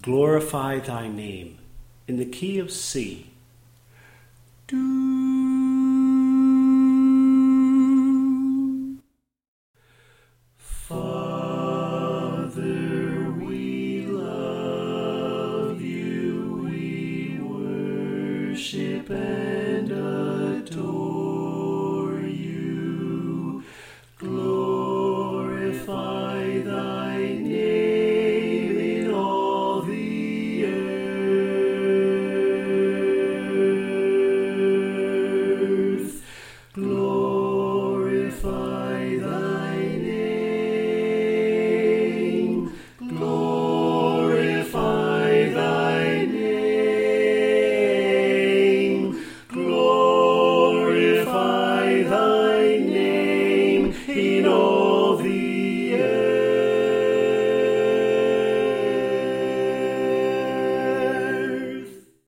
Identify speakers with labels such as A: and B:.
A: glorify thy name in the key of C. Do. Father, we love you, we worship and adore